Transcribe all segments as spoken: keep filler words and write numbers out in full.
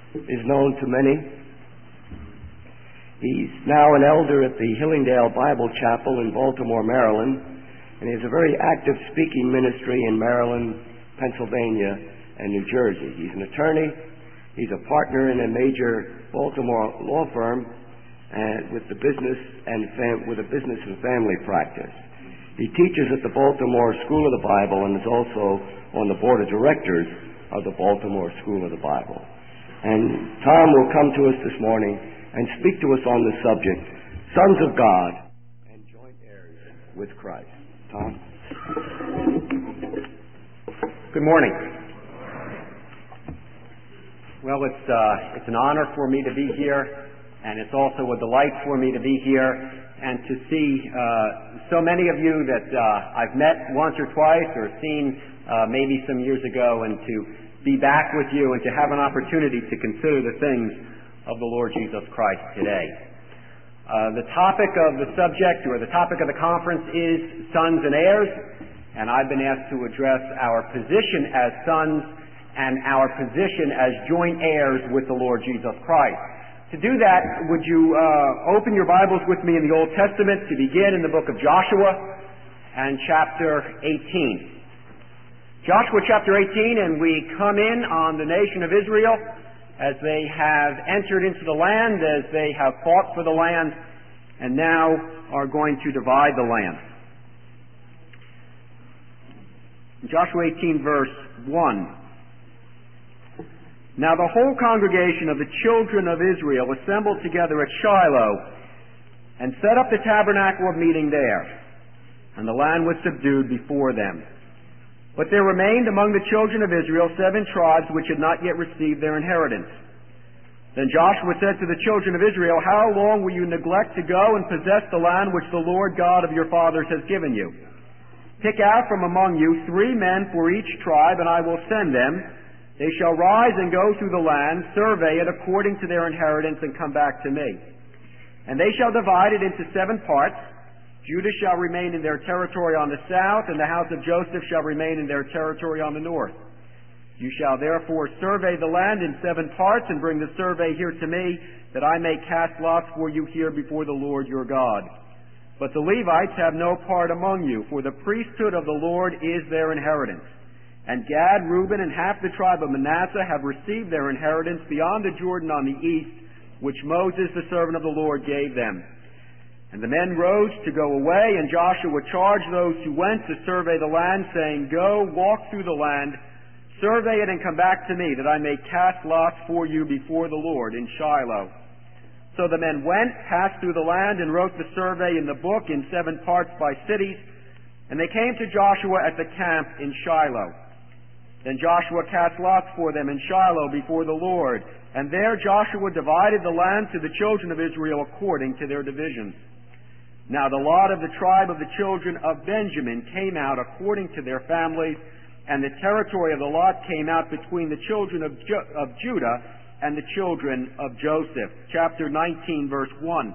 is known to many. He's now an elder at the Hillingdale Bible Chapel in Baltimore, Maryland, and he has a very active speaking ministry in Maryland, Pennsylvania, and New Jersey. He's an attorney. He's a partner in a major Baltimore law firm and with the business and fam- with a business and family practice. He teaches at the Baltimore School of the Bible and is also on the board of directors of the Baltimore School of the Bible. And Tom will come to us this morning and speak to us on the subject, Sons of God and Joint Heirs with Christ. Tom? Good morning. Well, it's uh, it's an honor for me to be here, and it's also a delight for me to be here and to see uh, so many of you that uh, I've met once or twice or seen uh, maybe some years ago, and to be back with you and to have an opportunity to consider the things of the Lord Jesus Christ today. Uh, the topic of the subject, or the topic of the conference, is sons and heirs, and I've been asked to address our position as sons and our position as joint heirs with the Lord Jesus Christ. To do that, would you uh, open your Bibles with me in the Old Testament to begin in the book of Joshua and chapter eighteen. Joshua chapter eighteen, and we come in on the nation of Israel as they have entered into the land, as they have fought for the land, and now are going to divide the land. Joshua eighteen, verse one. Now the whole congregation of the children of Israel assembled together at Shiloh and set up the tabernacle of meeting there, and the land was subdued before them. But there remained among the children of Israel seven tribes which had not yet received their inheritance. Then Joshua said to the children of Israel, How long will you neglect to go and possess the land which the Lord God of your fathers has given you? Pick out from among you three men for each tribe, and I will send them. They shall rise and go through the land, survey it according to their inheritance, and come back to me. And they shall divide it into seven parts. Judah shall remain in their territory on the south, and the house of Joseph shall remain in their territory on the north. You shall therefore survey the land in seven parts, and bring the survey here to me, that I may cast lots for you here before the Lord your God. But the Levites have no part among you, for the priesthood of the Lord is their inheritance. And Gad, Reuben, and half the tribe of Manasseh have received their inheritance beyond the Jordan on the east, which Moses, the servant of the Lord, gave them. And the men rose to go away, and Joshua charged those who went to survey the land, saying, Go, walk through the land, survey it, and come back to me, that I may cast lots for you before the Lord in Shiloh. So the men went, passed through the land, and wrote the survey in the book in seven parts by cities, and they came to Joshua at the camp in Shiloh. Then Joshua cast lots for them in Shiloh before the Lord, and there Joshua divided the land to the children of Israel according to their divisions. Now the lot of the tribe of the children of Benjamin came out according to their families, and the territory of the lot came out between the children of, Ju- of Judah and the children of Joseph. Chapter nineteen, verse one.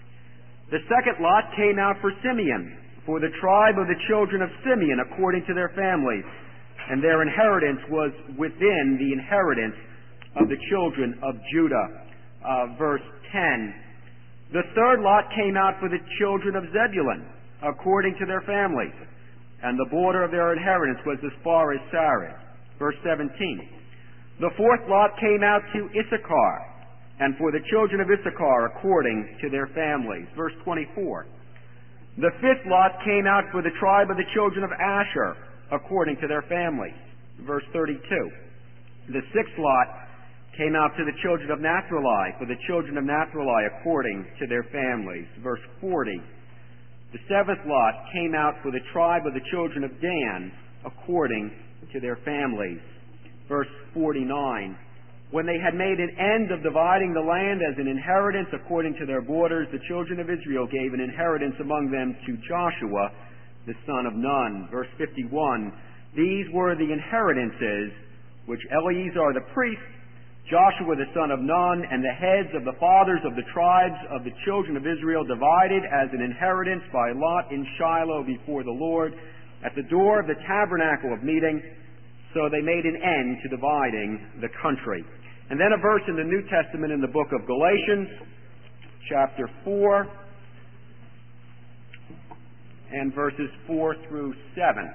The second lot came out for Simeon, for the tribe of the children of Simeon according to their families, and their inheritance was within the inheritance of the children of Judah. Uh, verse ten. The third lot came out for the children of Zebulun, according to their families, and the border of their inheritance was as far as Sarah. Verse seventeen. The fourth lot came out to Issachar, and for the children of Issachar, according to their families. Verse twenty-four. The fifth lot came out for the tribe of the children of Asher, according to their families. Verse thirty-two. The sixth lot came out to the children of Naphtali, for the children of Naphtali according to their families. Verse forty. The seventh lot came out for the tribe of the children of Dan according to their families. Verse forty-nine. When they had made an end of dividing the land as an inheritance according to their borders, the children of Israel gave an inheritance among them to Joshua, the son of Nun. Verse fifty-one, these were the inheritances which Eleazar the priest, Joshua the son of Nun, and the heads of the fathers of the tribes of the children of Israel divided as an inheritance by lot in Shiloh before the Lord at the door of the tabernacle of meeting. So they made an end to dividing the country. And then a verse in the New Testament in the book of Galatians, chapter four, and verses four through seven.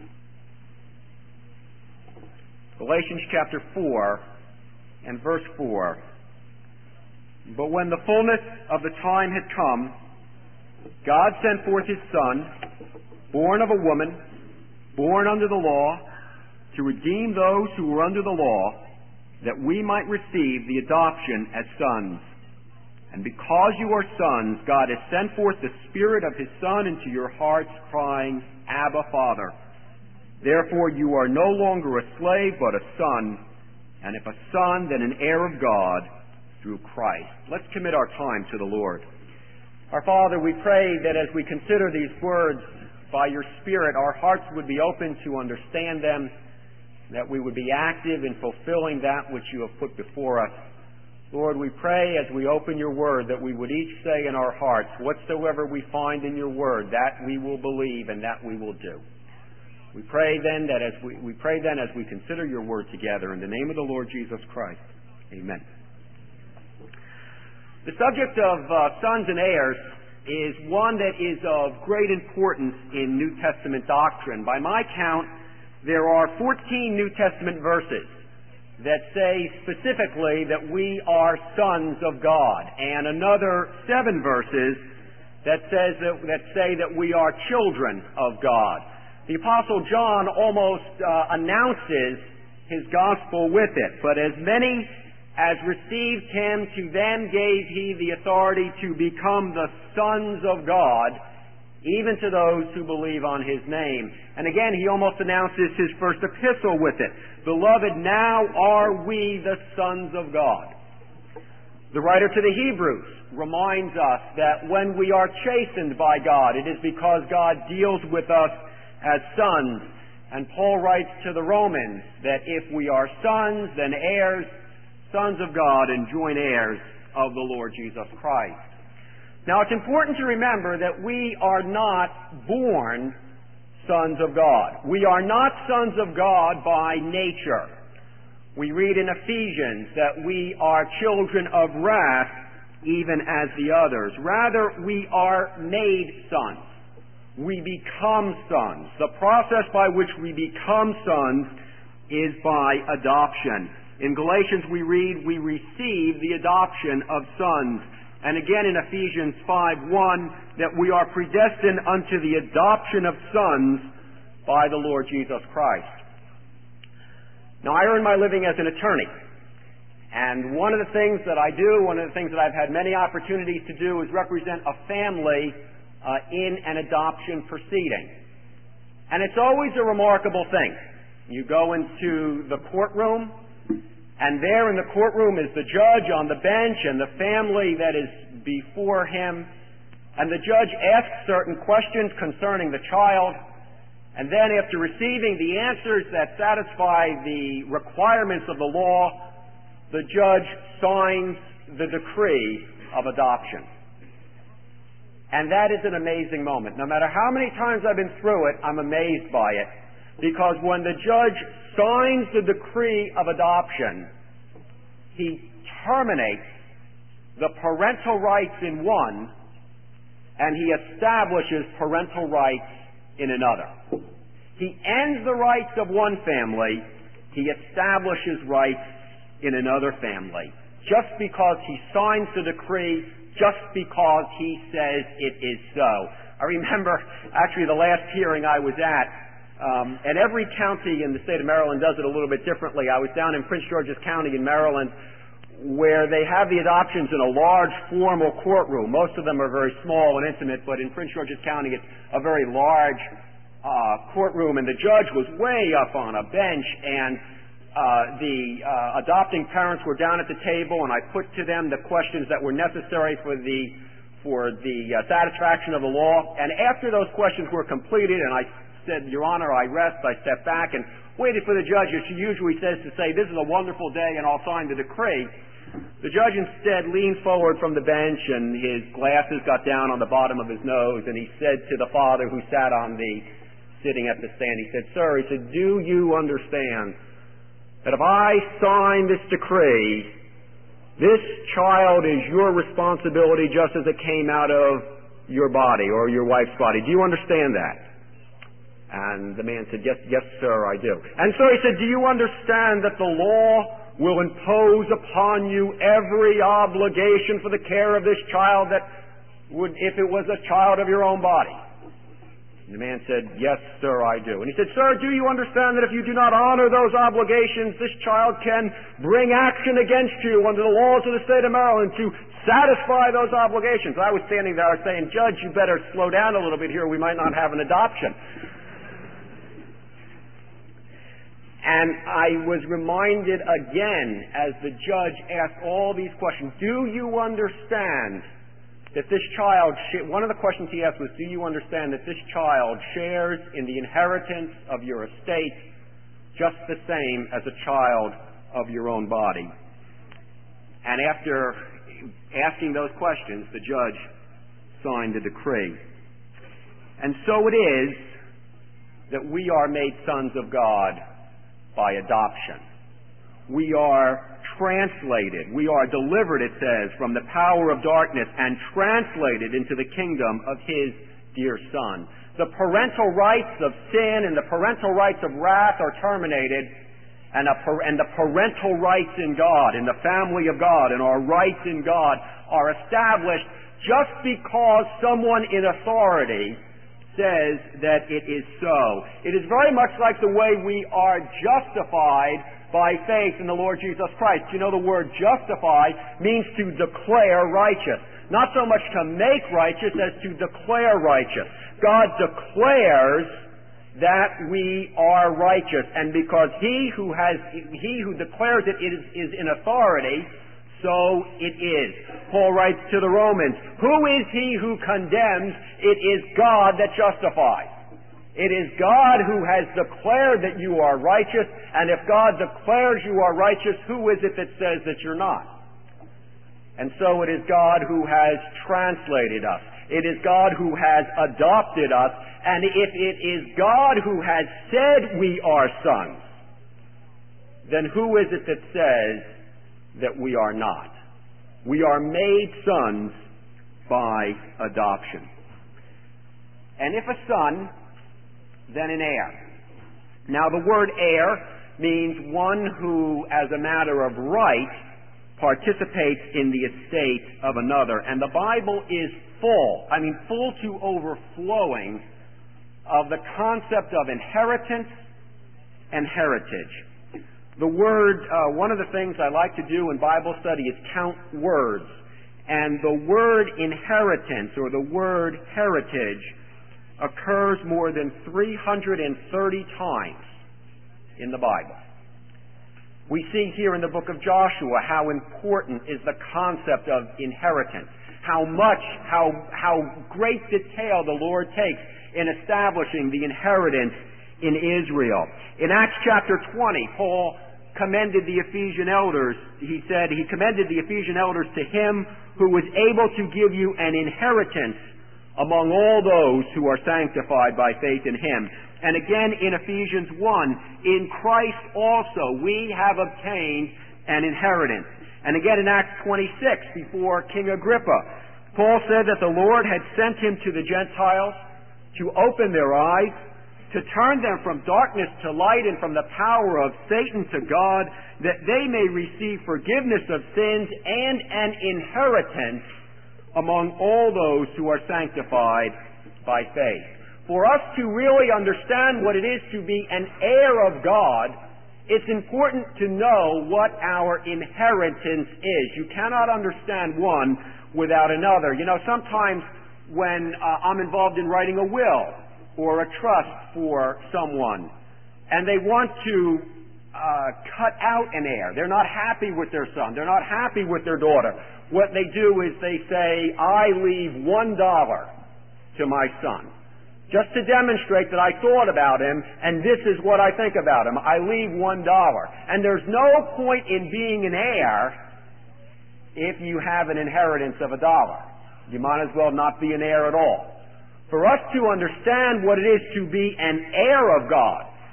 Galatians chapter four and verse four. But when the fullness of the time had come, God sent forth His Son, born of a woman, born under the law, to redeem those who were under the law, that we might receive the adoption as sons. And because you are sons, God has sent forth the Spirit of His Son into your hearts, crying, Abba, Father. Therefore you are no longer a slave, but a son, and if a son, then an heir of God through Christ. Let's commit our time to the Lord. Our Father, we pray that as we consider these words by your Spirit, our hearts would be open to understand them, that we would be active in fulfilling that which you have put before us. Lord, we pray as we open your word that we would each say in our hearts, whatsoever we find in your word, that we will believe and that we will do. We pray then that as we, we pray then as we consider your word together in the name of the Lord Jesus Christ. Amen. The subject of uh, sons and heirs is one that is of great importance in New Testament doctrine. By my count, there are fourteen New Testament verses that say specifically that we are sons of God, and another seven verses that says that, that say that we are children of God. The Apostle John almost uh, announces his gospel with it. But as many as received him, to them gave he the authority to become the sons of God, even to those who believe on his name. And again, he almost announces his first epistle with it. Beloved, now are we the sons of God. The writer to the Hebrews reminds us that when we are chastened by God, it is because God deals with us as sons. And Paul writes to the Romans that if we are sons, then heirs, sons of God, and joint heirs of the Lord Jesus Christ. Now, it's important to remember that we are not born sons of God. We are not sons of God by nature. We read in Ephesians that we are children of wrath, even as the others. Rather, we are made sons. We become sons. The process by which we become sons is by adoption. In Galatians we read, we receive the adoption of sons. And again in Ephesians five one, that we are predestined unto the adoption of sons by the Lord Jesus Christ. Now, I earn my living as an attorney. And one of the things that I do, one of the things that I've had many opportunities to do, is represent a family uh, in an adoption proceeding. And it's always a remarkable thing. You go into the courtroom, and there in the courtroom is the judge on the bench and the family that is before him. And the judge asks certain questions concerning the child. And then after receiving the answers that satisfy the requirements of the law, the judge signs the decree of adoption. And that is an amazing moment. No matter how many times I've been through it, I'm amazed by it. Because when the judge signs the decree of adoption, he terminates the parental rights in one, and he establishes parental rights in another. He ends the rights of one family, he establishes rights in another family. Just because he signs the decree, just because he says it is so. I remember, actually, the last hearing I was at, Um, and every county in the state of Maryland does it a little bit differently. I was down in Prince George's County in Maryland, where they have the adoptions in a large formal courtroom. Most of them are very small and intimate, but in Prince George's County it's a very large uh, courtroom, and the judge was way up on a bench, and uh, the uh, adopting parents were down at the table, and I put to them the questions that were necessary for the for the uh, satisfaction of the law. And after those questions were completed, and I said, Your Honor, I rest, I stepped back and waited for the judge, as she usually says, to say, this is a wonderful day and I'll sign the decree. The judge instead leaned forward from the bench and his glasses got down on the bottom of his nose, and he said to the father who sat on the, sitting at the stand, he said, Sir, he said, do you understand that if I sign this decree, this child is your responsibility just as it came out of your body or your wife's body. Do you understand that? And the man said, yes, yes, sir, I do. And so he said, do you understand that the law will impose upon you every obligation for the care of this child that would, if it was a child of your own body? And the man said, yes, sir, I do. And he said, sir, do you understand that if you do not honor those obligations, this child can bring action against you under the laws of the state of Maryland to satisfy those obligations? I was standing there saying, Judge, you better slow down a little bit here. We might not have an adoption. And I was reminded again as the judge asked all these questions, do you understand that this child, one of the questions he asked was, do you understand that this child shares in the inheritance of your estate just the same as a child of your own body? And after asking those questions, the judge signed the decree. And so it is that we are made sons of God by adoption. We are translated, we are delivered, it says, from the power of darkness and translated into the kingdom of His dear Son. The parental rights of sin and the parental rights of wrath are terminated, and, a, and the parental rights in God, in the family of God, and our rights in God are established just because someone in authority says that it is so. It is very much like the way we are justified by faith in the Lord Jesus Christ. You know, the word justify means to declare righteous. Not so much to make righteous as to declare righteous. God declares that we are righteous, and because he who has he who declares it is, is in authority, so it is. Paul writes to the Romans, who is he who condemns? It is God that justifies. It is God who has declared that you are righteous, and if God declares you are righteous, who is it that says that you're not? And so it is God who has translated us. It is God who has adopted us, and if it is God who has said we are sons, then who is it that says that we are not? We are made sons by adoption. And if a son, then an heir. Now the word heir means one who, as a matter of right, participates in the estate of another. And the Bible is full, I mean full to overflowing, of the concept of inheritance and heritage. The word, uh, one of the things I like to do in Bible study is count words. And the word inheritance or the word heritage occurs more than three hundred thirty times in the Bible. We see here in the book of Joshua how important is the concept of inheritance. How much, how, how great detail the Lord takes in establishing the inheritance in Israel. In Acts chapter twenty, Paul commended the Ephesian elders. He said he commended the Ephesian elders to him who was able to give you an inheritance among all those who are sanctified by faith in him. And again in Ephesians one, in Christ also we have obtained an inheritance. And again in Acts twenty-six, before King Agrippa, Paul said that the Lord had sent him to the Gentiles to open their eyes, to turn them from darkness to light and from the power of Satan to God, that they may receive forgiveness of sins and an inheritance among all those who are sanctified by faith. For us to really understand what it is to be an heir of God, it's important to know what our inheritance is. You cannot understand one without another. You know, sometimes when uh, I'm involved in writing a will or a trust for someone, and they want to uh, cut out an heir. They're not happy with their son. They're not happy with their daughter. What they do is they say, I leave one dollar to my son, just to demonstrate that I thought about him, and this is what I think about him. I leave one dollar. And there's no point in being an heir if you have an inheritance of a dollar. You might as well not be an heir at all. For us to understand what it is to be an heir of God,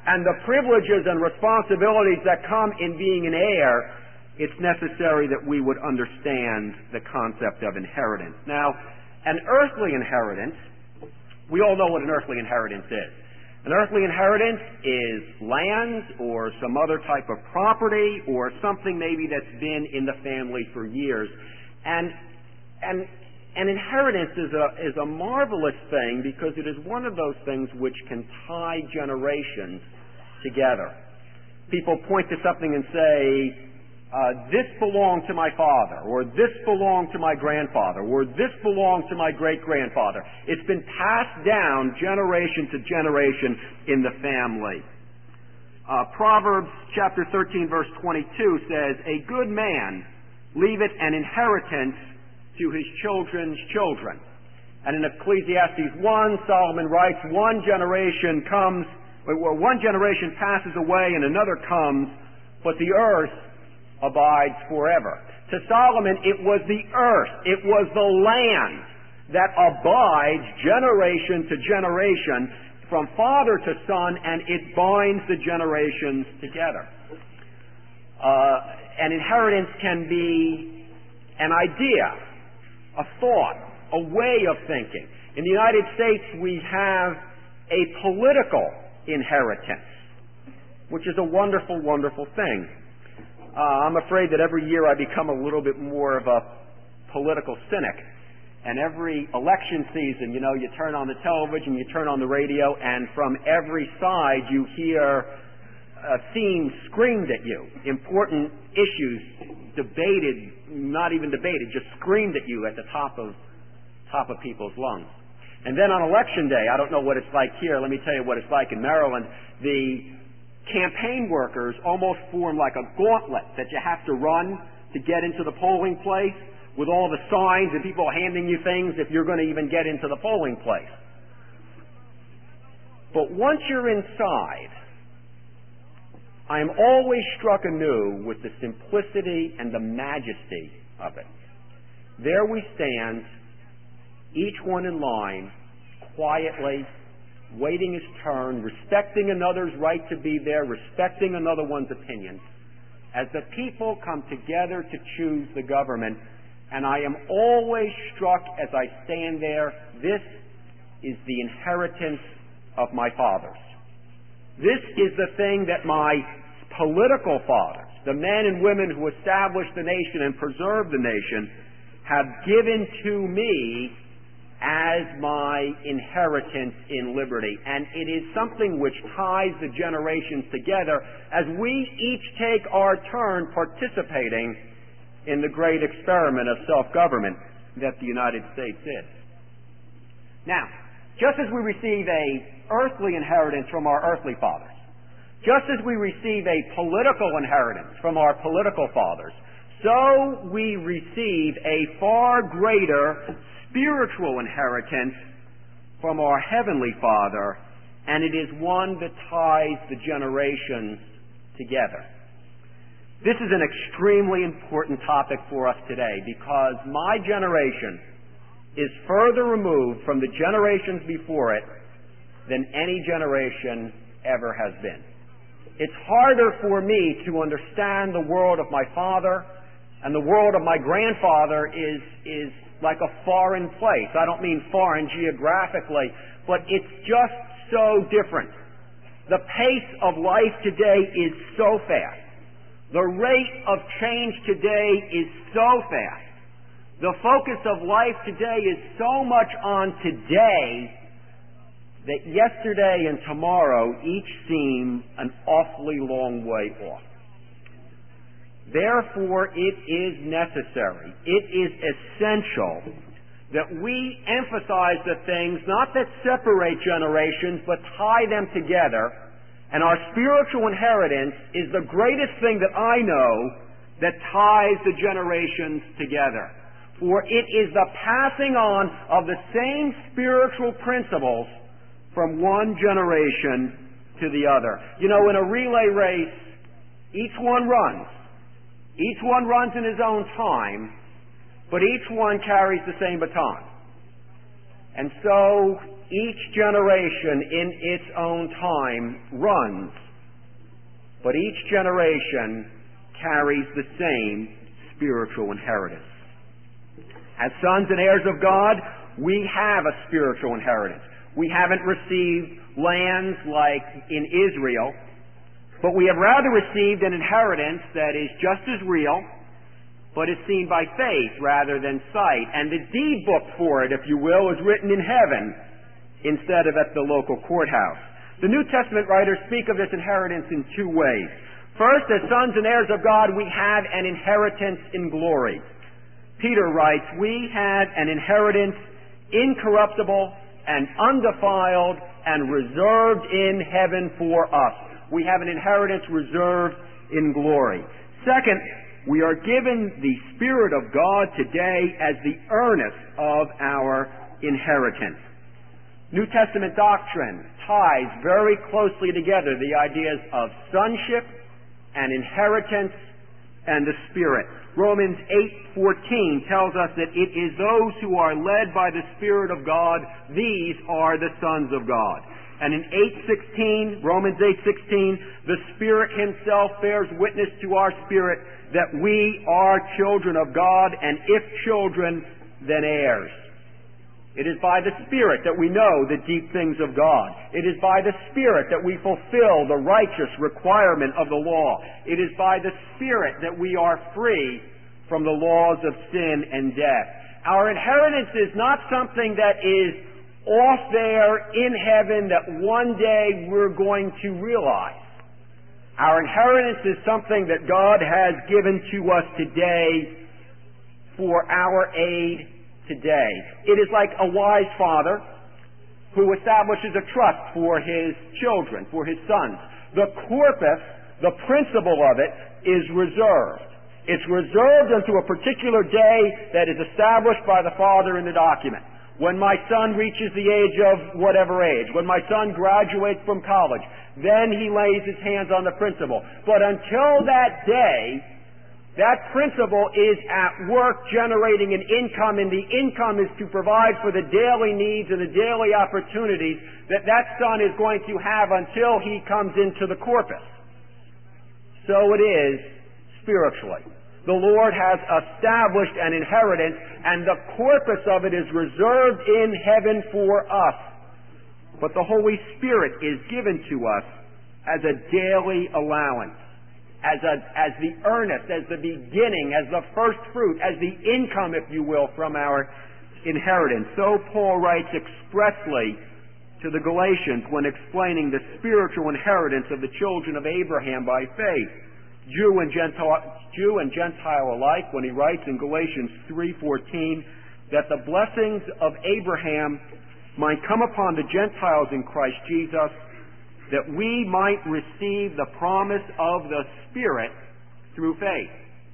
and the privileges and responsibilities that come in being an heir, it's necessary that we would understand the concept of inheritance. Now, an earthly inheritance, we all know what an earthly inheritance is. An earthly inheritance is land or some other type of property or something maybe that's been in the family for years. And, and an inheritance is a, is a marvelous thing because it is one of those things which can tie generations together. People point to something and say, Uh, this belonged to my father, or this belonged to my grandfather, or this belonged to my great-grandfather. It's been passed down generation to generation in the family. Uh, Proverbs chapter thirteen, verse twenty-two says, "A good man leaveth an inheritance to his children's children." And in Ecclesiastes one, Solomon writes, one generation comes, well, one generation passes away and another comes, but the earth abides forever. To Solomon, it was the earth, it was the land that abides generation to generation, from father to son, and it binds the generations together. Uh, an inheritance can be an idea, a thought, a way of thinking. In the United States, we have a political inheritance, which is a wonderful, wonderful thing. Uh, I'm afraid that every year I become a little bit more of a political cynic. And every election season, you know, you turn on the television, you turn on the radio, and from every side you hear uh, themes screamed at you. Important issues debated, not even debated, just screamed at you at the top of, top of people's lungs. And then on election day, I don't know what it's like here, let me tell you what it's like in Maryland, the campaign workers almost form like a gauntlet that you have to run to get into the polling place with all the signs and people handing you things if you're going to even get into the polling place. But once you're inside, I am always struck anew with the simplicity and the majesty of it. There we stand, each one in line, quietly, waiting his turn, respecting another's right to be there, respecting another one's opinion, as the people come together to choose the government. And I am always struck as I stand there, this is the inheritance of my fathers. This is the thing that my political fathers, the men and women who established the nation and preserved the nation, have given to me as my inheritance in liberty. And it is something which ties the generations together as we each take our turn participating in the great experiment of self-government that the United States is. Now, just as we receive a earthly inheritance from our earthly fathers, just as we receive a political inheritance from our political fathers, so we receive a far greater spiritual inheritance from our Heavenly Father, and it is one that ties the generations together. This is an extremely important topic for us today because my generation is further removed from the generations before it than any generation ever has been. It's harder for me to understand the world of my father, and the world of my grandfather is, is like a foreign place. I don't mean foreign geographically, but it's just so different. The pace of life today is so fast. The rate of change today is so fast. The focus of life today is so much on today that yesterday and tomorrow each seem an awfully long way off. Therefore, it is necessary, it is essential that we emphasize the things not that separate generations, but tie them together. And our spiritual inheritance is the greatest thing that I know that ties the generations together. For it is the passing on of the same spiritual principles from one generation to the other. You know, in a relay race, each one runs. Each one runs in his own time, but each one carries the same baton. And so Each generation in its own time runs, but each generation carries the same spiritual inheritance. As sons and heirs of God, we have a spiritual inheritance. We haven't received lands like in Israel, but we have rather received an inheritance that is just as real, but is seen by faith rather than sight. And the deed book for it, if you will, is written in heaven instead of at the local courthouse. The New Testament writers speak of this inheritance in two ways. First, as sons and heirs of God, we have an inheritance in glory. Peter writes, we have an inheritance incorruptible and undefiled and reserved in heaven for us. We have an inheritance reserved in glory. Second, we are given the Spirit of God today as the earnest of our inheritance. New Testament doctrine ties very closely together the ideas of sonship and inheritance and the Spirit. Romans eight fourteen tells us that it is those who are led by the Spirit of God, these are the sons of God. And in eight sixteen, Romans eight sixteen, the Spirit Himself bears witness to our spirit that we are children of God, and if children, then heirs. It is by the Spirit that we know the deep things of God. It is by the Spirit that we fulfill the righteous requirement of the law. It is by the Spirit that we are free from the laws of sin and death. Our inheritance is not something that is off there in heaven that one day we're going to realize. Our inheritance is something that God has given to us today for our aid today. It is like a wise father who establishes a trust for his children, for his sons. The corpus, the principle of it, is reserved. It's reserved unto a particular day that is established by the father in the document. When my son reaches the age of whatever age, when my son graduates from college, then he lays his hands on the principle. But until that day, that principle is at work generating an income, and the income is to provide for the daily needs and the daily opportunities that that son is going to have until he comes into the corpus. So it is spiritually. The Lord has established an inheritance, and the corpus of it is reserved in heaven for us. But the Holy Spirit is given to us as a daily allowance, as a, as the earnest, as the beginning, as the first fruit, as the income, if you will, from our inheritance. So Paul writes expressly to the Galatians when explaining the spiritual inheritance of the children of Abraham by faith, Jew and Gentile, Jew and Gentile alike, when he writes in Galatians three fourteen that the blessings of Abraham might come upon the Gentiles in Christ Jesus, that we might receive the promise of the Spirit through faith.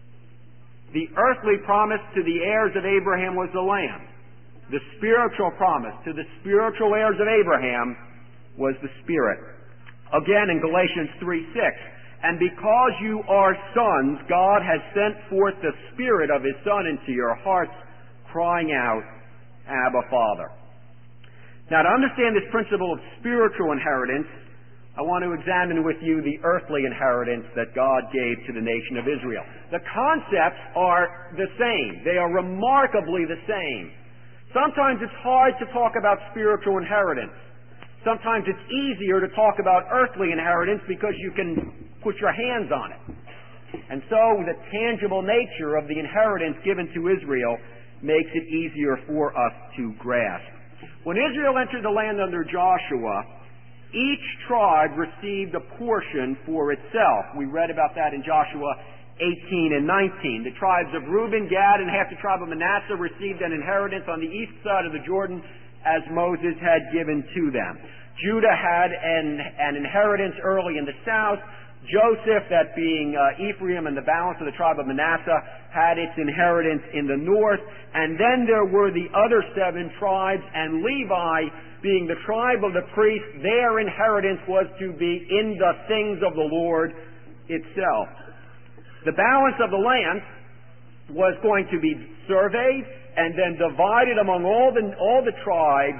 The earthly promise to the heirs of Abraham was the Lamb. The spiritual promise to the spiritual heirs of Abraham was the Spirit. Again in Galatians three six, and because you are sons, God has sent forth the Spirit of His Son into your hearts, crying out, Abba, Father. Now, to understand this principle of spiritual inheritance, I want to examine with you the earthly inheritance that God gave to the nation of Israel. The concepts are the same. They are remarkably the same. Sometimes it's hard to talk about spiritual inheritance. Sometimes it's easier to talk about earthly inheritance because you can put your hands on it. And so the tangible nature of the inheritance given to Israel makes it easier for us to grasp. When Israel entered the land under Joshua, each tribe received a portion for itself. We read about that in Joshua eighteen and nineteen. The tribes of Reuben, Gad, and half the tribe of Manasseh received an inheritance on the east side of the Jordan as Moses had given to them. Judah had an, an inheritance early in the south. Joseph, that being uh, Ephraim and the balance of the tribe of Manasseh, had its inheritance in the north. And then there were the other seven tribes, and Levi, being the tribe of the priests, their inheritance was to be in the things of the Lord itself. The balance of the land was going to be surveyed and then divided among all the, all the tribes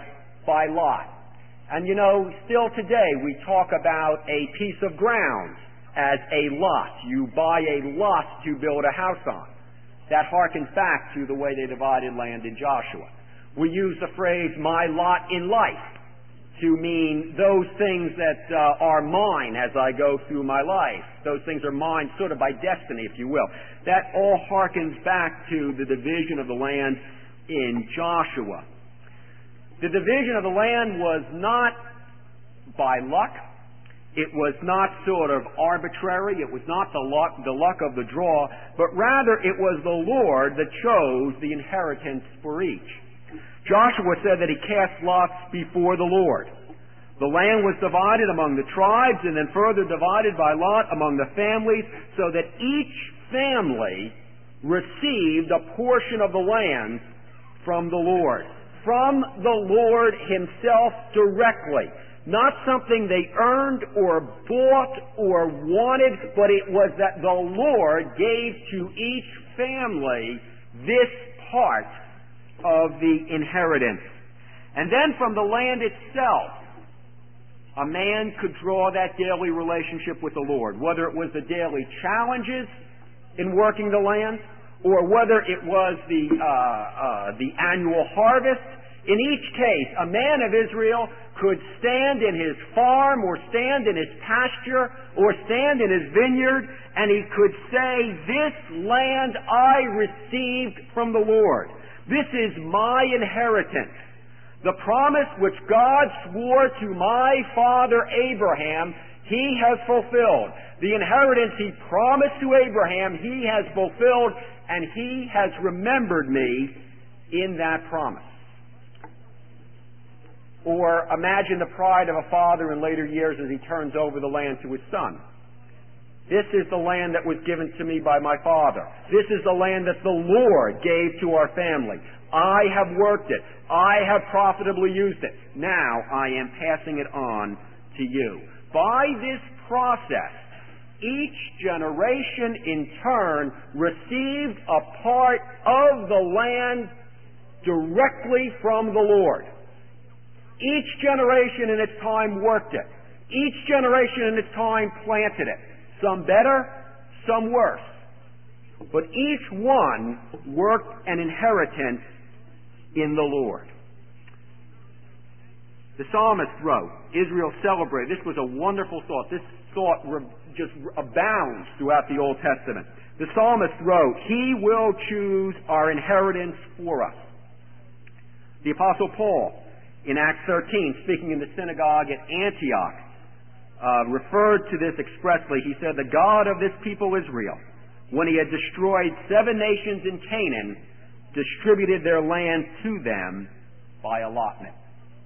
by lot. And you know, still today we talk about a piece of ground as a lot. You buy a lot to build a house on. That harkens back to the way they divided land in Joshua. We use the phrase, my lot in life, to mean those things that uh, are mine as I go through my life. Those things are mine sort of by destiny, if you will. That all harkens back to the division of the land in Joshua. The division of the land was not by luck. It was not sort of arbitrary. It was not the luck, the luck of the draw, but rather it was the Lord that chose the inheritance for each. Joshua said that he cast lots before the Lord. The land was divided among the tribes and then further divided by lot among the families, so that each family received a portion of the land from the Lord. From the Lord himself directly. Not something they earned or bought or wanted, but it was that the Lord gave to each family this part of the inheritance. And then from the land itself, a man could draw that daily relationship with the Lord, whether it was the daily challenges in working the land, or whether it was the, uh, uh, the annual harvest. In each case, a man of Israel could stand in his farm or stand in his pasture or stand in his vineyard, and he could say, this land I received from the Lord. This is my inheritance. The promise which God swore to my father Abraham, he has fulfilled. The inheritance he promised to Abraham, he has fulfilled, and he has remembered me in that promise. Or imagine the pride of a father in later years as he turns over the land to his son. This is the land that was given to me by my father. This is the land that the Lord gave to our family. I have worked it. I have profitably used it. Now I am passing it on to you. By this process, each generation in turn received a part of the land directly from the Lord. Each generation in its time worked it. Each generation in its time planted it. Some better, some worse. But each one worked an inheritance in the Lord. The psalmist wrote, Israel celebrated. This was a wonderful thought. This thought just abounds throughout the Old Testament. The psalmist wrote, He will choose our inheritance for us. The Apostle Paul, in Acts thirteen, speaking in the synagogue at Antioch, uh, referred to this expressly. He said, the God of this people Israel, when he had destroyed seven nations in Canaan, distributed their land to them by allotment.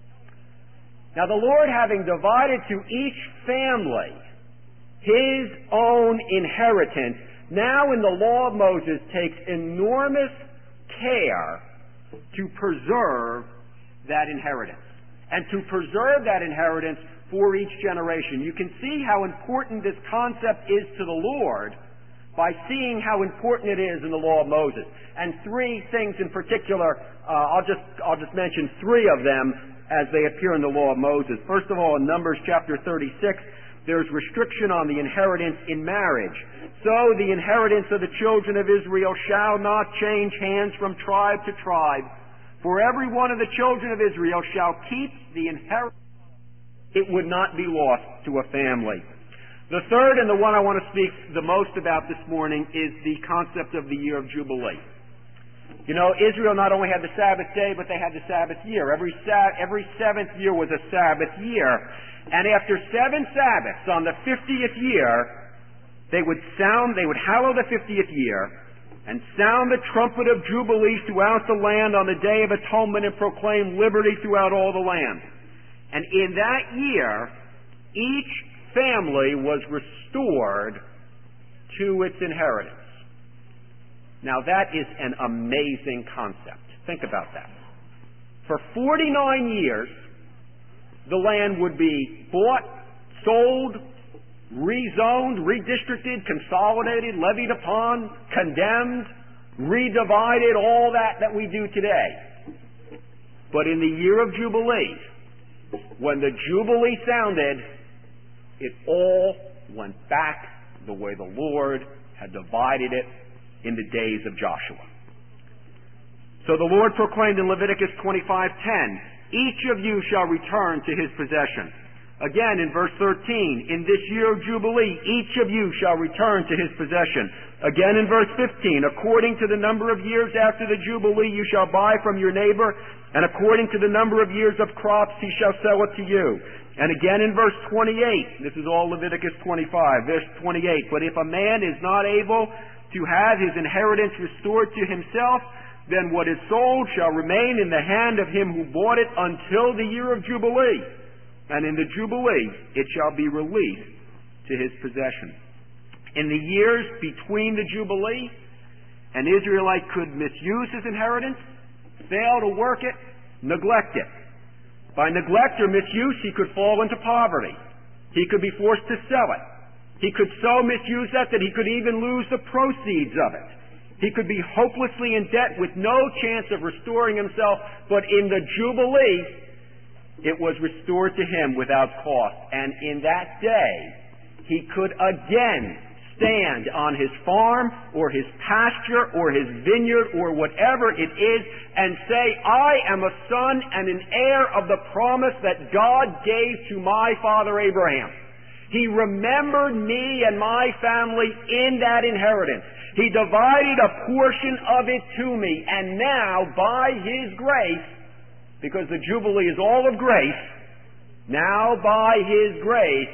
Now the Lord, having divided to each family his own inheritance, now in the law of Moses takes enormous care to preserve that inheritance, and to preserve that inheritance for each generation. You can see how important this concept is to the Lord by seeing how important it is in the law of Moses. And three things in particular, uh, I'll just I'll just mention three of them as they appear in the law of Moses. First of all, in Numbers chapter thirty-six, there's restriction on the inheritance in marriage. So the inheritance of the children of Israel shall not change hands from tribe to tribe. For every one of the children of Israel shall keep the inheritance. It would not be lost to a family. The third, and the one I want to speak the most about this morning, is the concept of the year of Jubilee. You know, Israel not only had the Sabbath day, but they had the Sabbath year. Every, sa- every seventh year was a Sabbath year. And after seven Sabbaths, on the fiftieth year, they would sound, they would hallow the fiftieth year, and sound the trumpet of Jubilee throughout the land on the Day of Atonement and proclaim liberty throughout all the land. And in that year, each family was restored to its inheritance. Now that is an amazing concept. Think about that. For forty-nine years, the land would be bought, sold, rezoned, redistricted, consolidated, levied upon, condemned, redivided, all that that we do today. But in the year of Jubilee, when the Jubilee sounded, it all went back the way the Lord had divided it in the days of Joshua. So the Lord proclaimed in Leviticus twenty-five ten, each of you shall return to his possession. Again in verse thirteen, in this year of Jubilee, each of you shall return to his possession. Again in verse fifteen, according to the number of years after the Jubilee you shall buy from your neighbor, and according to the number of years of crops he shall sell it to you. And again in verse twenty-eight, this is all Leviticus twenty-five, verse twenty-eight, but if a man is not able to have his inheritance restored to himself, then what is sold shall remain in the hand of him who bought it until the year of Jubilee. And in the Jubilee it shall be released to his possession. In the years between the Jubilee, an Israelite could misuse his inheritance, fail to work it, neglect it. By neglect or misuse, he could fall into poverty. He could be forced to sell it. He could so misuse that that he could even lose the proceeds of it. He could be hopelessly in debt with no chance of restoring himself, but in the Jubilee, it was restored to him without cost. And in that day, he could again stand on his farm or his pasture or his vineyard or whatever it is and say, I am a son and an heir of the promise that God gave to my father Abraham. He remembered me and my family in that inheritance. He divided a portion of it to me, and now by his grace, because the Jubilee is all of grace, now by his grace,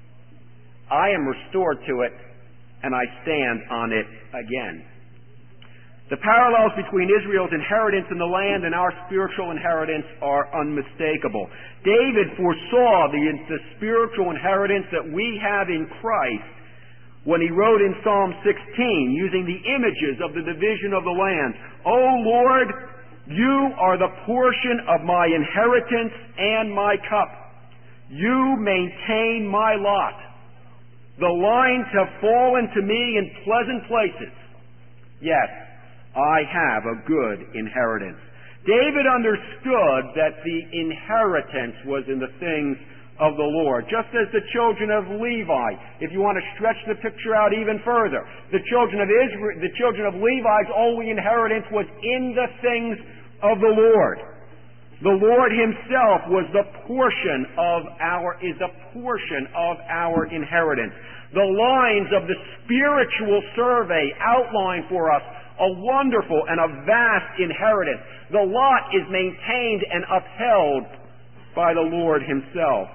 I am restored to it, and I stand on it again. The parallels between Israel's inheritance in the land and our spiritual inheritance are unmistakable. David foresaw the, the spiritual inheritance that we have in Christ when he wrote in Psalm sixteen, using the images of the division of the land, O Lord, you are the portion of my inheritance and my cup. You maintain my lot. The lines have fallen to me in pleasant places. Yes, I have a good inheritance. David understood that the inheritance was in the things of the Lord, just as the children of Levi. If you want to stretch the picture out even further, the children of Israel, the children of Levi's only inheritance was in the things of the Lord. The Lord himself was the portion of our, is the portion of our inheritance. The lines of the spiritual survey outline for us a wonderful and a vast inheritance. The lot is maintained and upheld by the Lord himself.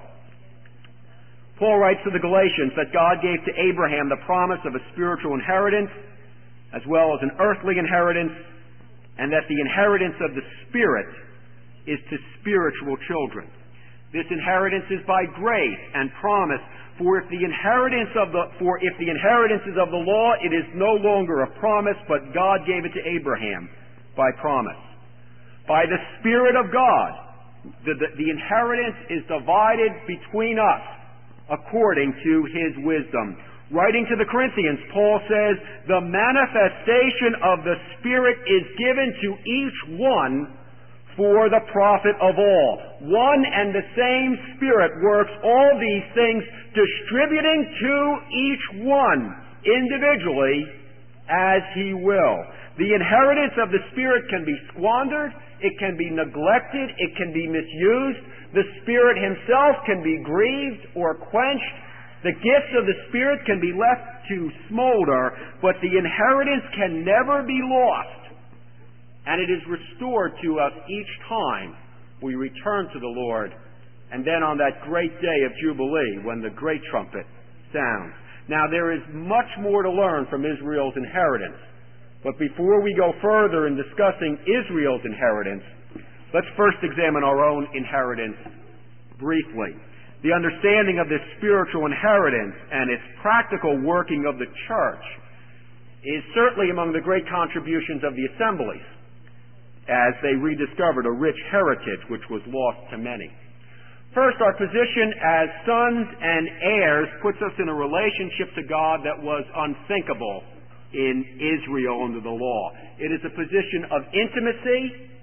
Paul writes to the Galatians that God gave to Abraham the promise of a spiritual inheritance as well as an earthly inheritance, and that the inheritance of the Spirit is to spiritual children. This inheritance is by grace and promise, for if the inheritance of the for if the inheritance is of the law, it is no longer a promise, but God gave it to Abraham by promise. By the Spirit of God, the, the, the inheritance is divided between us according to his wisdom. Writing to the Corinthians, Paul says, the manifestation of the Spirit is given to each one for the profit of all. One and the same Spirit works all these things, distributing to each one individually as he will. The inheritance of the Spirit can be squandered, it can be neglected, it can be misused. The Spirit himself can be grieved or quenched. The gifts of the Spirit can be left to smolder, but the inheritance can never be lost. And it is restored to us each time we return to the Lord, and then on that great day of Jubilee when the great trumpet sounds. Now there is much more to learn from Israel's inheritance, but before we go further in discussing Israel's inheritance, let's first examine our own inheritance briefly. The understanding of this spiritual inheritance and its practical working of the church is certainly among the great contributions of the assemblies, as they rediscovered a rich heritage which was lost to many. First, our position as sons and heirs puts us in a relationship to God that was unthinkable in Israel under the law. It is a position of intimacy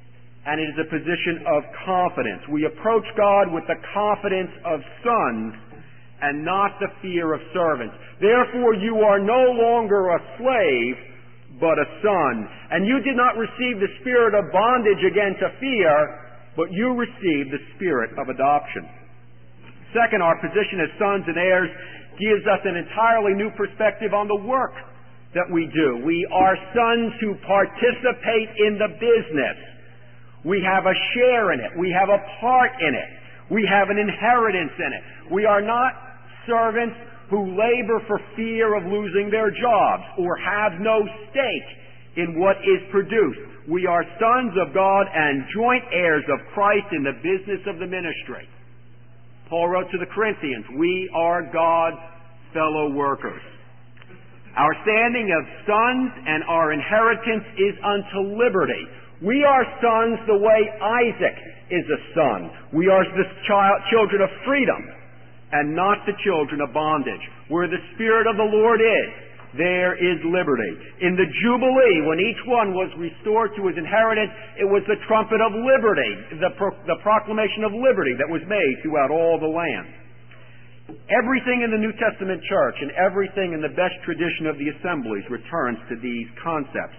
and it is a position of confidence. We approach God with the confidence of sons and not the fear of servants. Therefore you are no longer a slave, but a son. And you did not receive the spirit of bondage again to fear, but you received the spirit of adoption. Second, our position as sons and heirs gives us an entirely new perspective on the work that we do. We are sons who participate in the business. We have a share in it. We have a part in it. We have an inheritance in it. We are not servants who labor for fear of losing their jobs or have no stake in what is produced. We are sons of God and joint heirs of Christ in the business of the ministry. Paul wrote to the Corinthians, we are God's fellow workers. Our standing of sons and our inheritance is unto liberty. We are sons the way Isaac is a son. We are the child, children of freedom and not the children of bondage. Where the Spirit of the Lord is, there is liberty. In the Jubilee, when each one was restored to his inheritance, it was the trumpet of liberty, the, pro- the proclamation of liberty that was made throughout all the land. Everything in the New Testament church and everything in the best tradition of the assemblies returns to these concepts.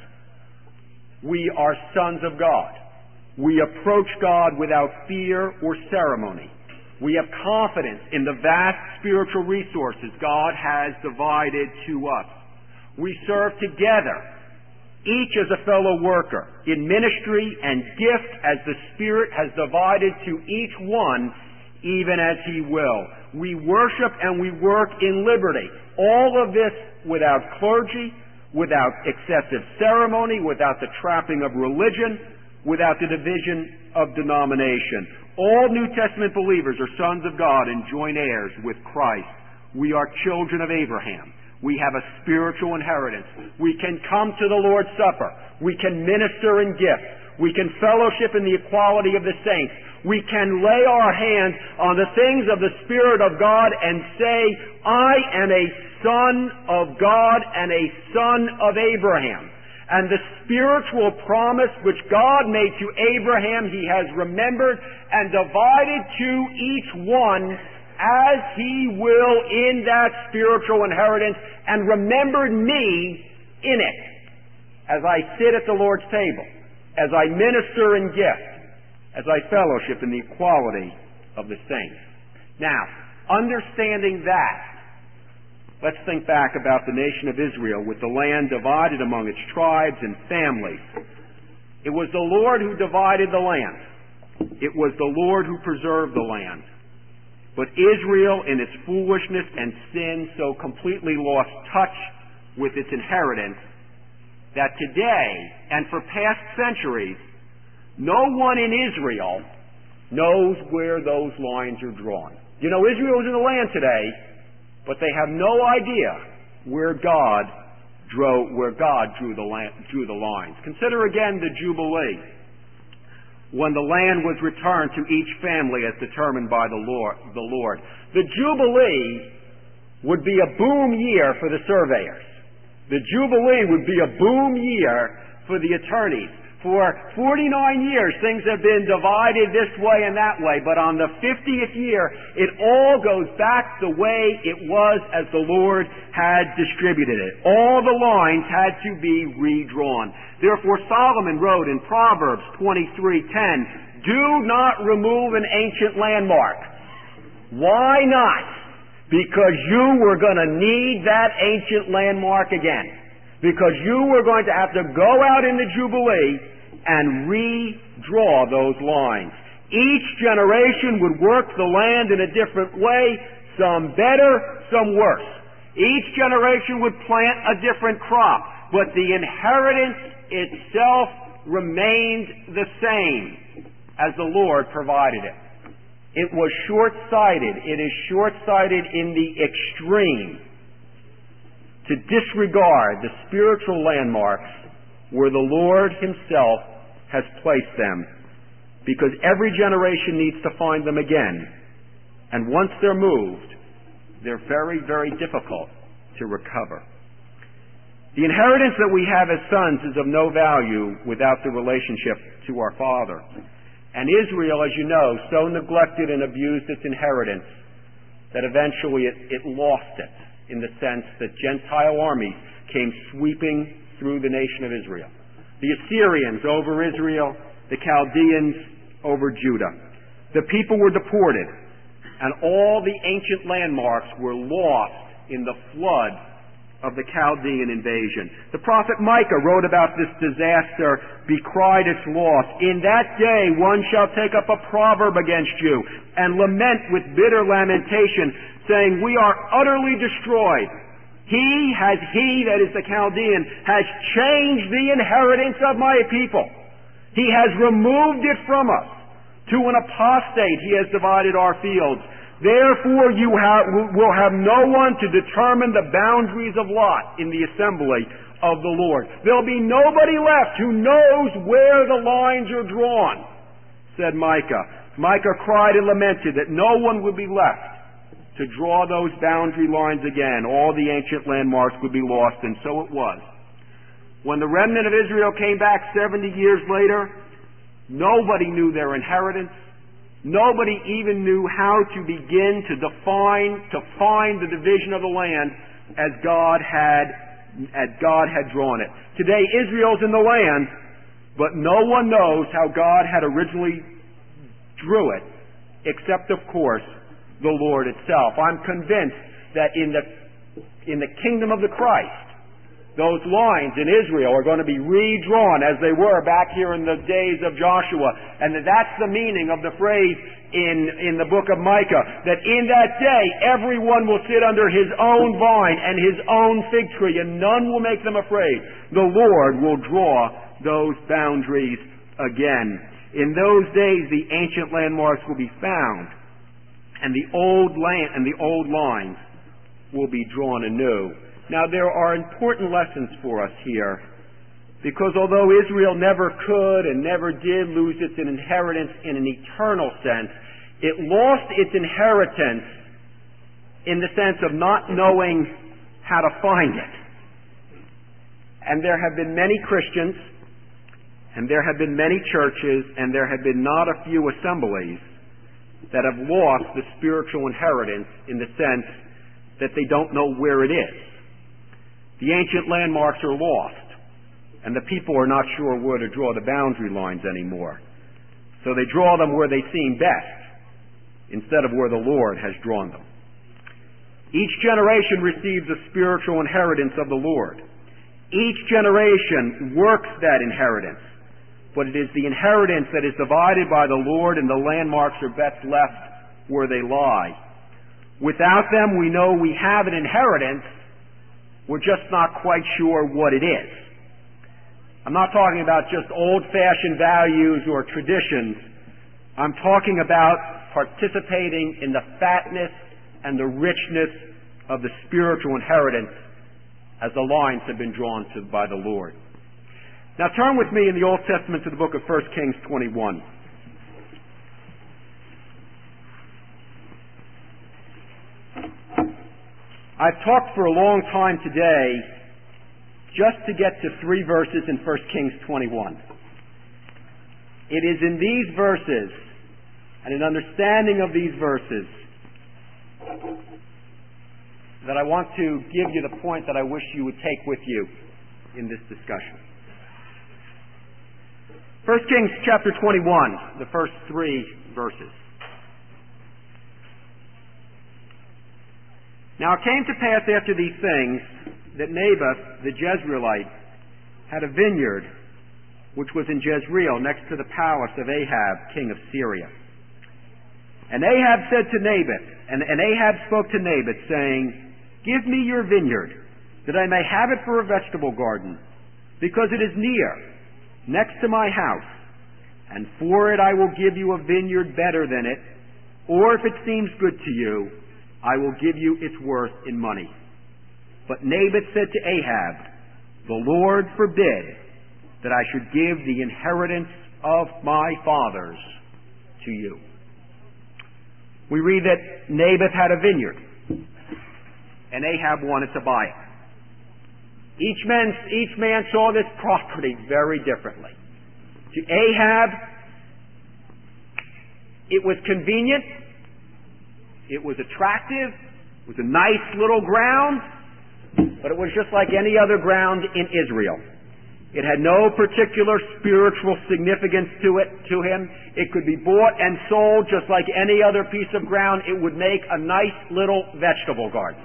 We are sons of God. We approach God without fear or ceremony. We have confidence in the vast spiritual resources God has divided to us. We serve together, each as a fellow worker, in ministry and gift as the Spirit has divided to each one, even as He will. We worship and we work in liberty. All of this without clergy, without excessive ceremony, without the trapping of religion, without the division of denomination. All New Testament believers are sons of God and joint heirs with Christ. We are children of Abraham. We have a spiritual inheritance. We can come to the Lord's Supper. We can minister in gifts. We can fellowship in the equality of the saints. We can lay our hands on the things of the Spirit of God and say, I am a son of God and a son of Abraham. And the spiritual promise which God made to Abraham, He has remembered and divided to each one as He will in that spiritual inheritance, and remembered me in it as I sit at the Lord's table, as I minister in gift, as I fellowship in the equality of the saints. Now, understanding that, let's think back about the nation of Israel with the land divided among its tribes and families. It was the Lord who divided the land. It was the Lord who preserved the land. But Israel, in its foolishness and sin, so completely lost touch with its inheritance that today, and for past centuries, no one in Israel knows where those lines are drawn. You know, Israel is in the land today, but they have no idea where God drew, where God drew the, land, drew the lines. Consider again the Jubilee, when the land was returned to each family as determined by the Lord. The Lord. The Jubilee would be a boom year for the surveyors. The Jubilee would be a boom year for the attorneys. For forty-nine years, things have been divided this way and that way, but on the fiftieth year, it all goes back the way it was as the Lord had distributed it. All the lines had to be redrawn. Therefore, Solomon wrote in Proverbs twenty-three ten, do not remove an ancient landmark. Why not? Because you were going to need that ancient landmark again. Because you were going to have to go out in the Jubilee and redraw those lines. Each generation would work the land in a different way, some better, some worse. Each generation would plant a different crop, but the inheritance itself remained the same as the Lord provided it. It was short-sighted. It is short-sighted in the extreme to disregard the spiritual landmarks where the Lord Himself has placed them, because every generation needs to find them again. And once they're moved, they're very, very difficult to recover. The inheritance that we have as sons is of no value without the relationship to our Father. And Israel, as you know, so neglected and abused its inheritance that eventually it, it lost it, in the sense that Gentile armies came sweeping through the nation of Israel. The Assyrians over Israel, the Chaldeans over Judah. The people were deported, and all the ancient landmarks were lost in the flood of the Chaldean invasion. The prophet Micah wrote about this disaster, becried its loss. In that day one shall take up a proverb against you and lament with bitter lamentation, saying, we are utterly destroyed. He has, he, that is the Chaldean, has changed the inheritance of my people. He has removed it from us. To an apostate he has divided our fields. Therefore you have, will have no one to determine the boundaries of lot in the assembly of the Lord. There'll be nobody left who knows where the lines are drawn, said Micah. Micah cried and lamented that no one would be left to draw those boundary lines again. All the ancient landmarks would be lost, and so it was. When the remnant of Israel came back seventy years later, nobody knew their inheritance. Nobody even knew how to begin to define, to find the division of the land as God had, as God had drawn it. Today Israel's in the land, but no one knows how God had originally drew it, except of course the Lord itself. I'm convinced that in the, in the kingdom of the Christ, those lines in Israel are going to be redrawn as they were back here in the days of Joshua. And that's the meaning of the phrase in, in the book of Micah, that in that day everyone will sit under his own vine and his own fig tree, and none will make them afraid. The Lord will draw those boundaries again. In those days the ancient landmarks will be found, and the old land and the old lines will be drawn anew. Now, there are important lessons for us here, because although Israel never could and never did lose its inheritance in an eternal sense, it lost its inheritance in the sense of not knowing how to find it. And there have been many Christians, and there have been many churches, and there have been not a few assemblies that have lost the spiritual inheritance in the sense that they don't know where it is. The ancient landmarks are lost, and the people are not sure where to draw the boundary lines anymore. So they draw them where they seem best, instead of where the Lord has drawn them. Each generation receives a spiritual inheritance of the Lord. Each generation works that inheritance, but it is the inheritance that is divided by the Lord, and the landmarks are best left where they lie. Without them, we know we have an inheritance. We're just not quite sure what it is. I'm not talking about just old-fashioned values or traditions. I'm talking about participating in the fatness and the richness of the spiritual inheritance as the lines have been drawn to by the Lord. Now turn with me in the Old Testament to the book of First Kings twenty-one. I've talked for a long time today just to get to three verses in First Kings twenty-one. It is in these verses and an understanding of these verses that I want to give you the point that I wish you would take with you in this discussion. First Kings chapter twenty-one, the first three verses. Now it came to pass after these things that Naboth the Jezreelite had a vineyard which was in Jezreel next to the palace of Ahab, king of Syria. And Ahab said to Naboth, and, and Ahab spoke to Naboth, saying, give me your vineyard, that I may have it for a vegetable garden, because it is near, next to my house, and for it I will give you a vineyard better than it, or if it seems good to you, I will give you its worth in money. But Naboth said to Ahab, the Lord forbid that I should give the inheritance of my fathers to you. We read that Naboth had a vineyard, and Ahab wanted to buy it. Each man, each man saw this property very differently. To Ahab, it was convenient, it was attractive, it was a nice little ground, but it was just like any other ground in Israel. It had no particular spiritual significance to it, to him. It could be bought and sold just like any other piece of ground. It would make a nice little vegetable garden.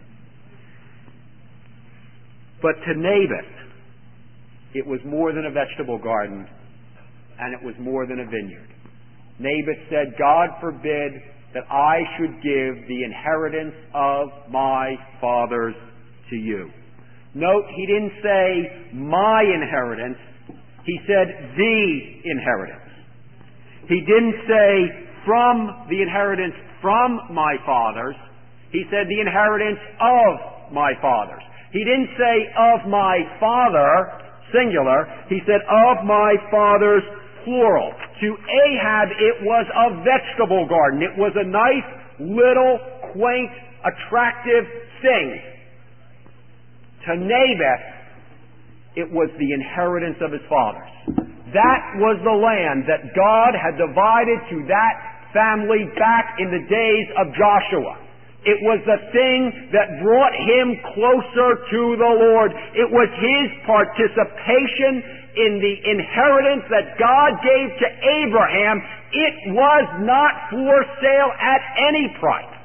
But to Naboth, it was more than a vegetable garden, and it was more than a vineyard. Naboth said, God forbid that I should give the inheritance of my fathers to you. Note, he didn't say my inheritance. He said the inheritance. He didn't say from the inheritance from my fathers. He said the inheritance of my fathers. He didn't say of my father, singular. He said of my fathers, plural. To Ahab, it was a vegetable garden. It was a nice, little, quaint, attractive thing. To Naboth, it was the inheritance of his fathers. That was the land that God had divided to that family back in the days of Joshua. It was the thing that brought him closer to the Lord. It was his participation in the inheritance that God gave to Abraham. It was not for sale at any price.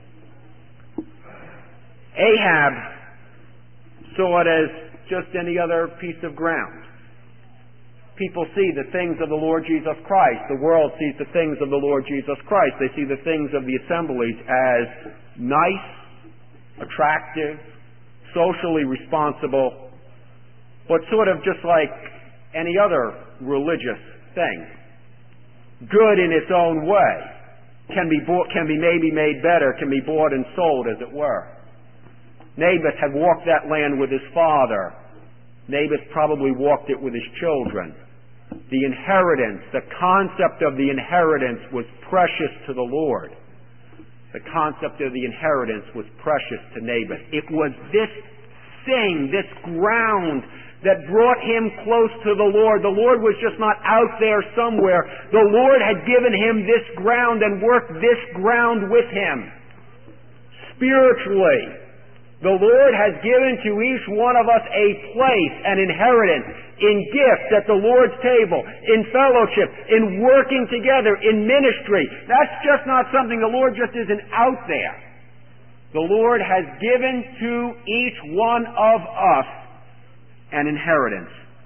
Ahab saw it as just any other piece of ground. People see the things of the Lord Jesus Christ. The world sees the things of the Lord Jesus Christ. They see the things of the assemblies as nice, attractive, socially responsible, but sort of just like any other religious thing. Good in its own way. Can be bought, can be maybe made better, can be bought and sold, as it were. Naboth had walked that land with his father. Naboth probably walked it with his children. The inheritance, the concept of the inheritance was precious to the Lord. The concept of the inheritance was precious to Naboth. It was this thing, this ground, that brought him close to the Lord. The Lord was just not out there somewhere. The Lord had given him this ground and worked this ground with him. Spiritually, the Lord has given to each one of us a place, an inheritance, in gift at the Lord's table, in fellowship, in working together, in ministry. That's just not something the Lord just isn't out there. The Lord has given to each one of us an inheritance.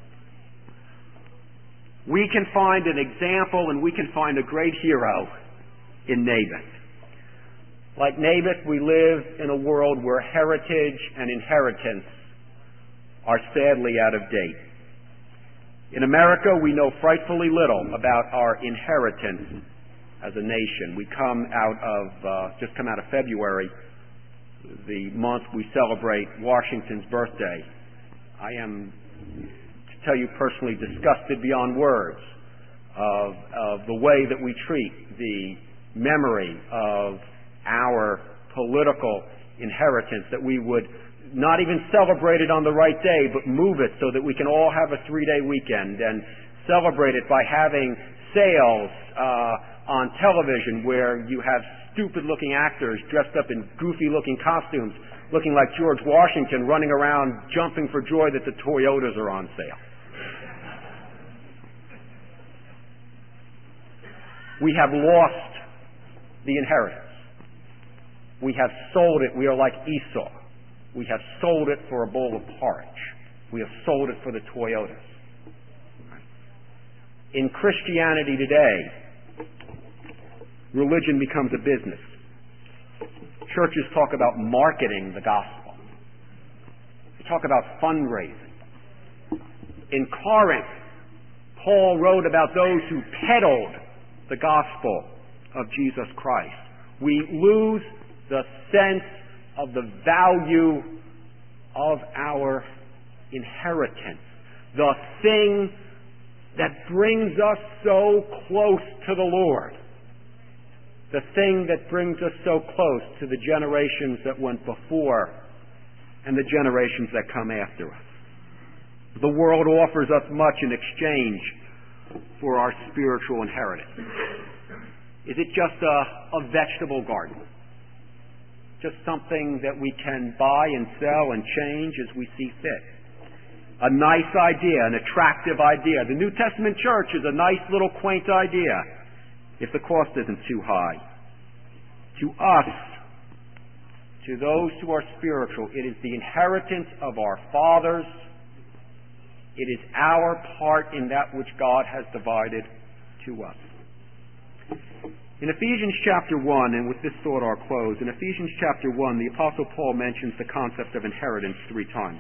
We can find an example and we can find a great hero in Naboth. Like Naboth, we live in a world where heritage and inheritance are sadly out of date. In America, we know frightfully little about our inheritance as a nation. We come out of, uh, just come out of February, the month we celebrate Washington's birthday. I am, to tell you personally, disgusted beyond words of, of the way that we treat the memory of our political inheritance, that we would not even celebrate it on the right day, but move it so that we can all have a three-day weekend and celebrate it by having sales uh, on television where you have stupid-looking actors dressed up in goofy-looking costumes, looking like George Washington, running around jumping for joy that the Toyotas are on sale. We have lost the inheritance. We have sold it. We are like Esau. We have sold it for a bowl of porridge. We have sold it for the Toyotas. In Christianity today, religion becomes a business. Churches talk about marketing the gospel. They talk about fundraising. In Corinth, Paul wrote about those who peddled the gospel of Jesus Christ. We lose the sense of the value of our inheritance, the thing that brings us so close to the Lord, the thing that brings us so close to the generations that went before and the generations that come after us. The world offers us much in exchange for our spiritual inheritance. Is it just a, a vegetable garden? Just something that we can buy and sell and change as we see fit? A nice idea, an attractive idea. The New Testament church is a nice little quaint idea if the cost isn't too high. To us, to those who are spiritual, it is the inheritance of our fathers. It is our part in that which God has divided to us. In Ephesians chapter one, and with this thought I'll close, in Ephesians chapter one, the Apostle Paul mentions the concept of inheritance three times.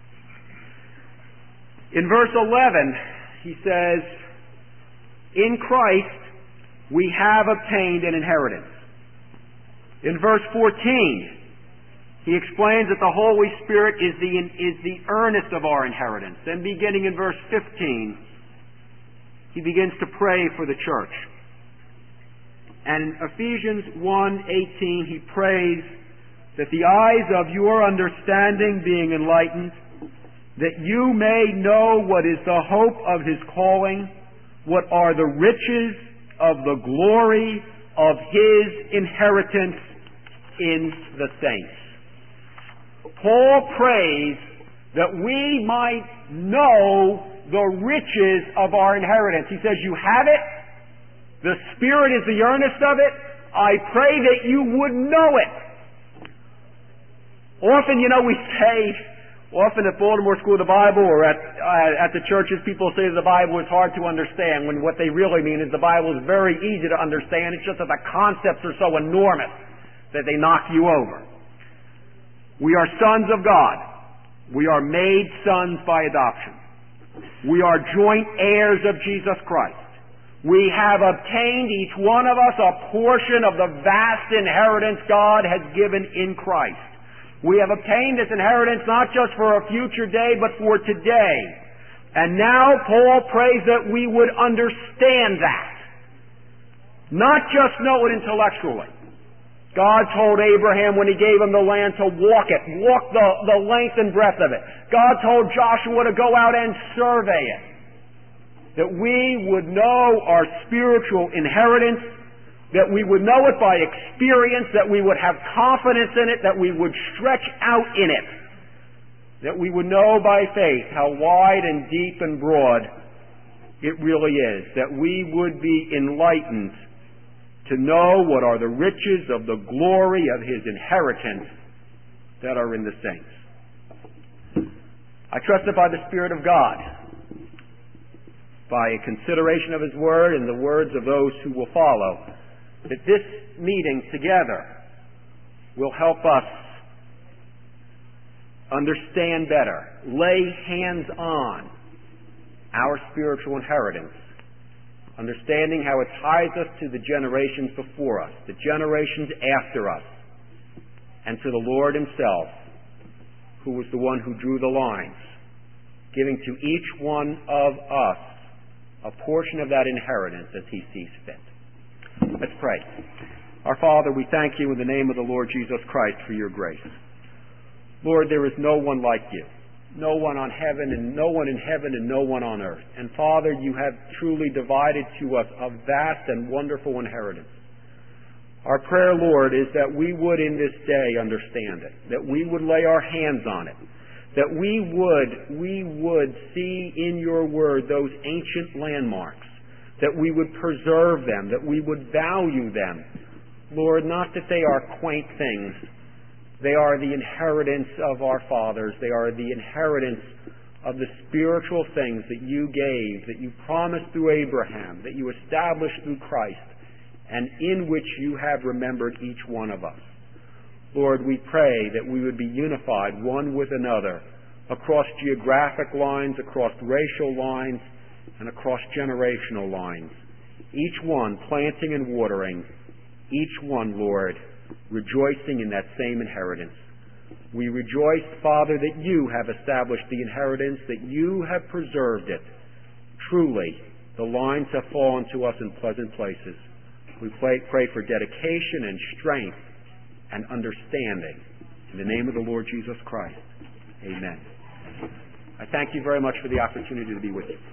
In verse eleven, he says, in Christ we have obtained an inheritance. In verse fourteen, he explains that the Holy Spirit is the, is the earnest of our inheritance. Then beginning in verse fifteen, he begins to pray for the church. And in Ephesians one eighteen, he prays that the eyes of your understanding being enlightened, that you may know what is the hope of his calling, what are the riches of the glory of his inheritance in the saints. Paul prays that we might know the riches of our inheritance. He says, you have it. The Spirit is the earnest of it. I pray that you would know it. Often, you know, we say, often at Baltimore School of the Bible or at, uh, at the churches, people say the Bible is hard to understand, when what they really mean is the Bible is very easy to understand. It's just that the concepts are so enormous that they knock you over. We are sons of God. We are made sons by adoption. We are joint heirs of Jesus Christ. We have obtained, each one of us, a portion of the vast inheritance God has given in Christ. We have obtained this inheritance not just for a future day, but for today. And now Paul prays that we would understand that. Not just know it intellectually. God told Abraham when he gave him the land to walk it, walk the, the length and breadth of it. God told Joshua to go out and survey it. That we would know our spiritual inheritance, that we would know it by experience, that we would have confidence in it, that we would stretch out in it, that we would know by faith how wide and deep and broad it really is, that we would be enlightened to know what are the riches of the glory of his inheritance that are in the saints. I trust that by the Spirit of God, by a consideration of his word and the words of those who will follow, that this meeting together will help us understand better, lay hands on our spiritual inheritance, understanding how it ties us to the generations before us, the generations after us, and to the Lord himself, who was the one who drew the lines, giving to each one of us a portion of that inheritance as he sees fit. Let's pray. Our Father, we thank you in the name of the Lord Jesus Christ for your grace. Lord, there is no one like you. No one on heaven and no one in heaven and no one on earth. And Father, you have truly divided to us a vast and wonderful inheritance. Our prayer, Lord, is that we would in this day understand it, that we would lay our hands on it, that we would, we would see in your word those ancient landmarks, that we would preserve them, that we would value them. Lord, not that they are quaint things. They are the inheritance of our fathers. They are the inheritance of the spiritual things that you gave, that you promised through Abraham, that you established through Christ, and in which you have remembered each one of us. Lord, we pray that we would be unified one with another across geographic lines, across racial lines, and across generational lines. Each one planting and watering, each one, Lord, rejoicing in that same inheritance. We rejoice, Father, that you have established the inheritance, that you have preserved it. Truly, the lines have fallen to us in pleasant places. We pray, pray for dedication and strength and understanding In the name of the Lord Jesus Christ, amen. I thank you very much for the opportunity to be with you.